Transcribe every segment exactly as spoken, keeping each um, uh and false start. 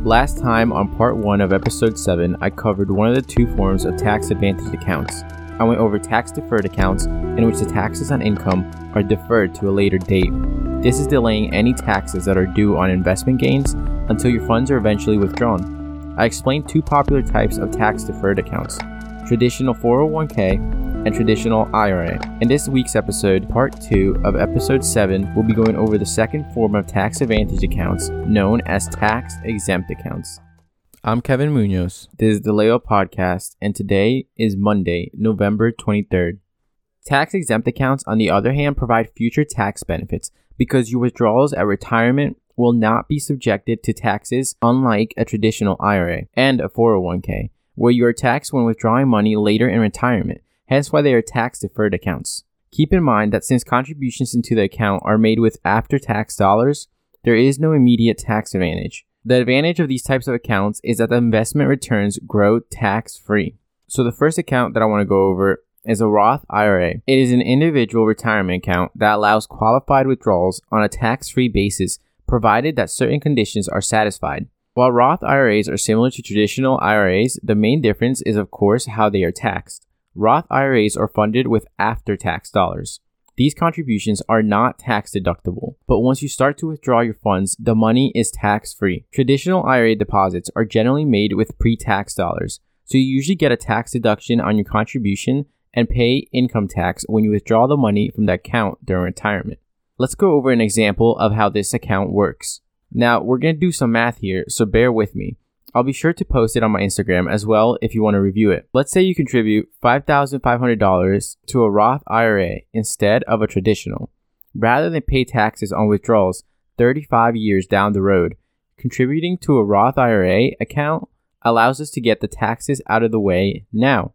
Last time on part one of episode seven, I covered one of the two forms of tax advantaged accounts. I went over tax deferred accounts in which the taxes on income are deferred to a later date. This is delaying any taxes that are due on investment gains until your funds are eventually withdrawn. I explained two popular types of tax deferred accounts, traditional four oh one k and traditional I R A. In this week's episode, part two of episode seven, we'll be going over the second form of tax advantage accounts known as tax exempt accounts. I'm Kevin Munoz. This is the Leo Podcast, and today is Monday, November twenty-third. Tax exempt accounts, on the other hand, provide future tax benefits because your withdrawals at retirement will not be subjected to taxes, unlike a traditional I R A and a four oh one k, where you are taxed when withdrawing money later in retirement. Hence why they are tax-deferred accounts. Keep in mind that since contributions into the account are made with after-tax dollars, there is no immediate tax advantage. The advantage of these types of accounts is that the investment returns grow tax-free. So the first account that I want to go over is a Roth I R A. It is an individual retirement account that allows qualified withdrawals on a tax-free basis, provided that certain conditions are satisfied. While Roth I R As are similar to traditional I R As, the main difference is, of course, how they are taxed. Roth I R As are funded with after-tax dollars. These contributions are not tax deductible, but once you start to withdraw your funds, the money is tax-free. Traditional I R A deposits are generally made with pre-tax dollars, so you usually get a tax deduction on your contribution and pay income tax when you withdraw the money from the account during retirement. Let's go over an example of how this account works. Now, we're going to do some math here, so bear with me. I'll be sure to post it on my Instagram as well if you want to review it. Let's say you contribute five thousand five hundred dollars to a Roth I R A instead of a traditional. Rather than pay taxes on withdrawals thirty-five years down the road, contributing to a Roth I R A account allows us to get the taxes out of the way now.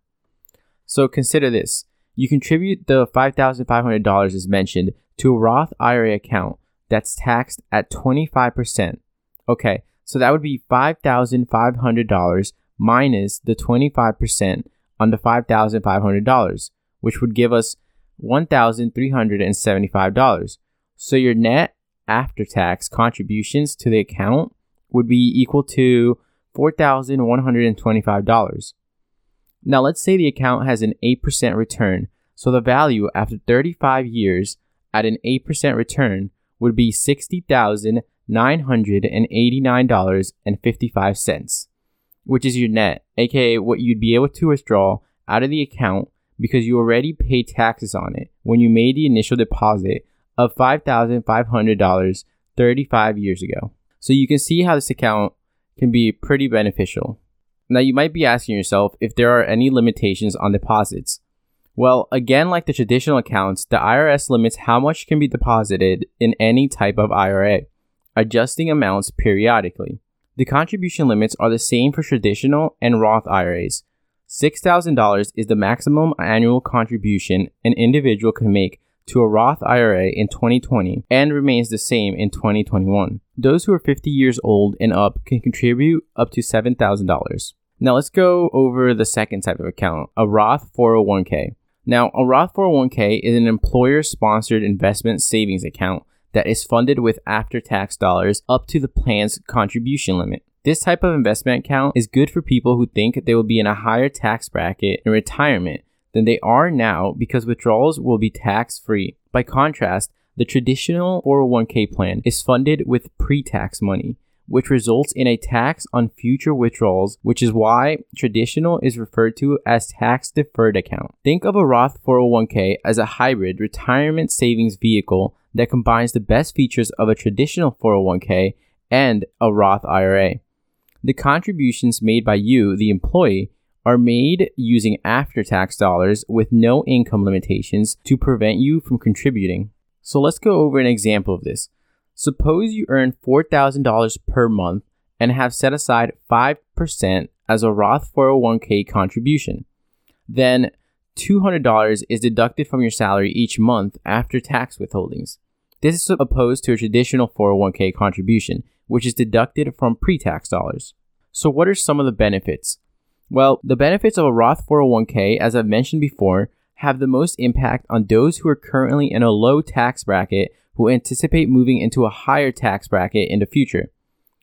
So consider this. You contribute the five thousand five hundred dollars as mentioned to a Roth I R A account that's taxed at twenty-five percent. Okay. So that would be five thousand five hundred dollars minus the twenty-five percent on the five thousand five hundred dollars, which would give us one thousand three hundred seventy-five dollars. So your net after-tax contributions to the account would be equal to four thousand one hundred twenty-five dollars. Now let's say the account has an eight percent return. So the value after thirty-five years at an eight percent return would be sixty thousand nine hundred eighty-nine dollars and fifty-five cents, which is your net, aka what you'd be able to withdraw out of the account because you already paid taxes on it when you made the initial deposit of five thousand five hundred dollars thirty-five years ago. So you can see how this account can be pretty beneficial. Now you might be asking yourself if there are any limitations on deposits. Well, again, like the traditional accounts, the I R S limits how much can be deposited in any type of I R A, adjusting amounts periodically. The contribution limits are the same for traditional and Roth I R As. six thousand dollars is the maximum annual contribution an individual can make to a Roth I R A in twenty twenty and remains the same in twenty twenty-one. Those who are fifty years old and up can contribute up to seven thousand dollars. Now let's go over the second type of account, a Roth four oh one k. Now, a Roth four oh one k is an employer-sponsored investment savings account that is funded with after-tax dollars up to the plan's contribution limit. This type of investment account is good for people who think they will be in a higher tax bracket in retirement than they are now because withdrawals will be tax-free. By contrast, the traditional four oh one k plan is funded with pre-tax money, which results in a tax on future withdrawals, which is why traditional is referred to as tax-deferred account. Think of a Roth four oh one k as a hybrid retirement savings vehicle that combines the best features of a traditional four oh one k and a Roth I R A. The contributions made by you, the employee, are made using after-tax dollars with no income limitations to prevent you from contributing. So let's go over an example of this. Suppose you earn four thousand dollars per month and have set aside five percent as a Roth four oh one k contribution. Then two hundred dollars is deducted from your salary each month after tax withholdings. This is opposed to a traditional four oh one k contribution, which is deducted from pre-tax dollars. So what are some of the benefits? Well, the benefits of a Roth four oh one k, as I've mentioned before, have the most impact on those who are currently in a low tax bracket who anticipate moving into a higher tax bracket in the future.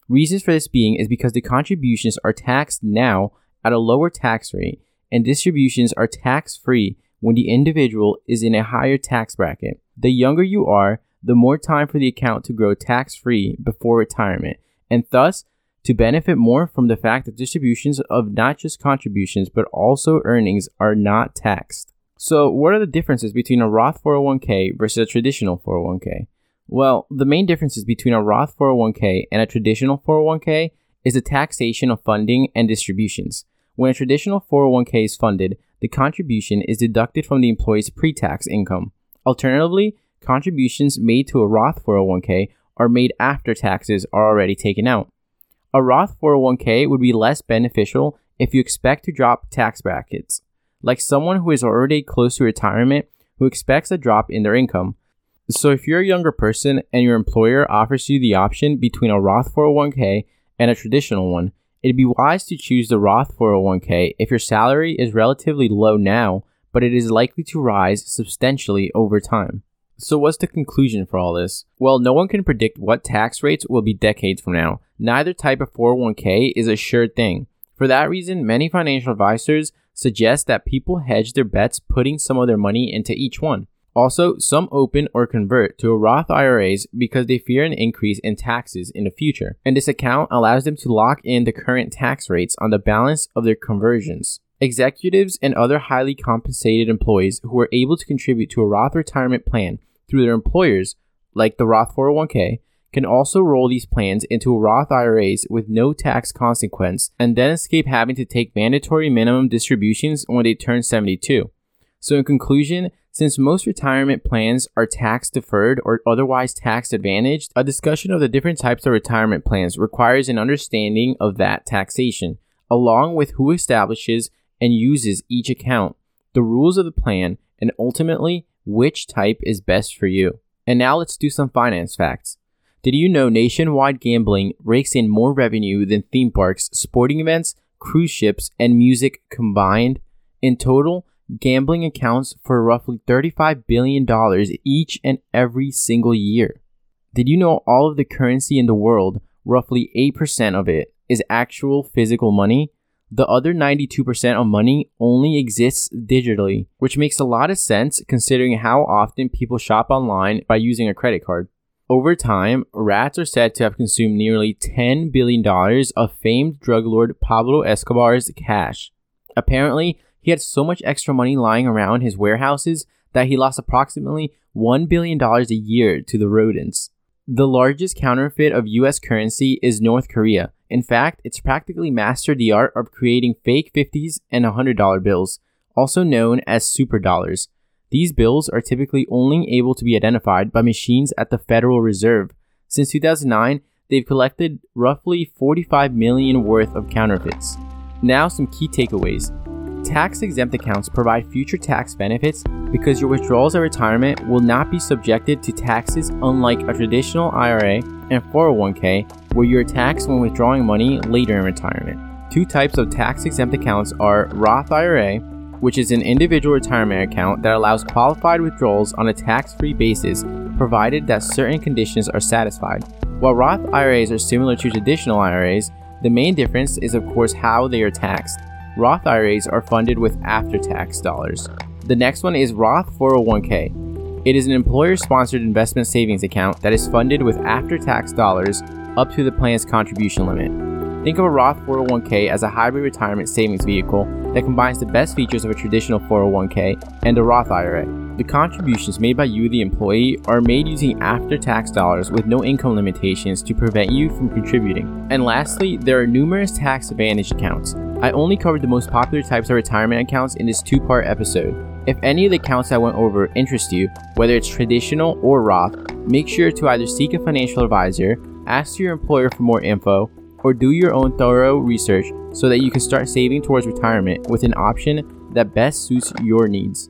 Reasons for this being is because the contributions are taxed now at a lower tax rate, and distributions are tax-free when the individual is in a higher tax bracket. The younger you are, the more time for the account to grow tax-free before retirement, and thus to benefit more from the fact that distributions of not just contributions but also earnings are not taxed. So what are the differences between a Roth four oh one k versus a traditional four oh one k? Well, the main differences between a Roth four oh one k and a traditional four oh one k is the taxation of funding and distributions. When a traditional four oh one k is funded, the contribution is deducted from the employee's pre-tax income. Alternatively, contributions made to a Roth four oh one k are made after taxes are already taken out. A Roth four oh one k would be less beneficial if you expect to drop tax brackets, like someone who is already close to retirement who expects a drop in their income. So if you're a younger person and your employer offers you the option between a Roth four oh one k and a traditional one, it'd be wise to choose the Roth four oh one k if your salary is relatively low now, but it is likely to rise substantially over time. So what's the conclusion for all this? Well, no one can predict what tax rates will be decades from now. Neither type of four oh one k is a sure thing. For that reason, many financial advisors suggest that people hedge their bets putting some of their money into each one. Also, some open or convert to a Roth I R As because they fear an increase in taxes in the future, and this account allows them to lock in the current tax rates on the balance of their conversions. Executives and other highly compensated employees who are able to contribute to a Roth retirement plan through their employers, like the Roth four oh one k, can also roll these plans into Roth I R As with no tax consequence and then escape having to take mandatory minimum distributions when they turn seventy-two. So in conclusion, since most retirement plans are tax deferred or otherwise tax advantaged, a discussion of the different types of retirement plans requires an understanding of that taxation, along with who establishes and uses each account, the rules of the plan, and ultimately which type is best for you. And now let's do some finance facts. Did you know nationwide gambling rakes in more revenue than theme parks, sporting events, cruise ships, and music combined? In total, gambling accounts for roughly thirty-five billion dollars each and every single year. Did you know all of the currency in the world, roughly eight percent of it, is actual physical money? The other ninety-two percent of money only exists digitally, which makes a lot of sense considering how often people shop online by using a credit card. Over time, rats are said to have consumed nearly ten billion dollars of famed drug lord Pablo Escobar's cash. Apparently, he had so much extra money lying around his warehouses that he lost approximately one billion dollars a year to the rodents. The largest counterfeit of U S currency is North Korea. In fact, it's practically mastered the art of creating fake fifties and one hundred dollar bills, also known as super dollars. These bills are typically only able to be identified by machines at the Federal Reserve. Since two thousand nine, they've collected roughly forty-five million worth of counterfeits. Now some key takeaways. Tax-exempt accounts provide future tax benefits because your withdrawals at retirement will not be subjected to taxes, unlike a traditional I R A and four oh one k, where you are taxed when withdrawing money later in retirement. Two types of tax-exempt accounts are Roth I R A, which is an individual retirement account that allows qualified withdrawals on a tax-free basis, provided that certain conditions are satisfied. While Roth I R As are similar to traditional I R As, the main difference is of course how they are taxed. Roth I R As are funded with after-tax dollars. The next one is Roth four oh one k. It is an employer-sponsored investment savings account that is funded with after-tax dollars up to the plan's contribution limit. Think of a Roth four oh one k as a hybrid retirement savings vehicle that combines the best features of a traditional four oh one k and a Roth I R A. The contributions made by you, the employee, are made using after-tax dollars with no income limitations to prevent you from contributing. And lastly, there are numerous tax-advantaged accounts. I only covered the most popular types of retirement accounts in this two-part episode. If any of the accounts I went over interest you, whether it's traditional or Roth, make sure to either seek a financial advisor, ask your employer for more info, or do your own thorough research so that you can start saving towards retirement with an option that best suits your needs.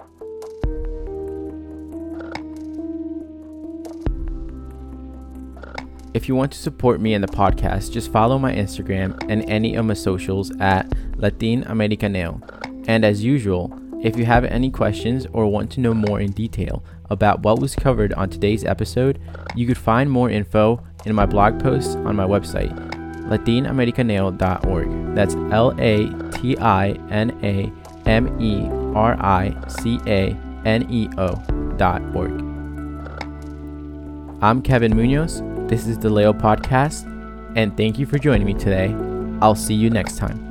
If you want to support me and the podcast, just follow my Instagram and any of my socials at Latin Americaneo. And as usual, If you have any questions or want to know more in detail about what was covered on today's episode, you could find more info in my blog posts on my website, latin americaneo dot org. That's L A T I N A M E R I C A N E O dot org. I'm Kevin Munoz. This is the Leo Podcast, and thank you for joining me today. I'll see you next time.